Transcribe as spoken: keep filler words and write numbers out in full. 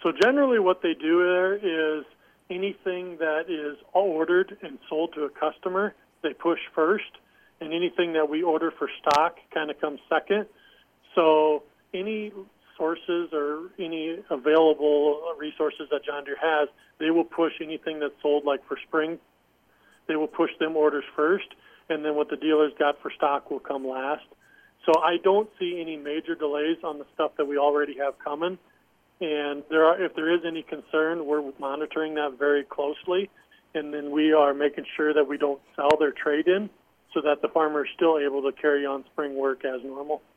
So generally what they do there is anything that is ordered and sold to a customer, they push first, and anything that we order for stock kind of comes second. So any sources or any available resources that John Deere has, they will push anything that's sold, like for spring, they will push them orders first, and then what the dealers got for stock will come last. So I don't see any major delays on the stuff that we already have coming. And there are, if there is any concern, we're monitoring that very closely, and then we are making sure that we don't sell their trade-in so that the farmer is still able to carry on spring work as normal.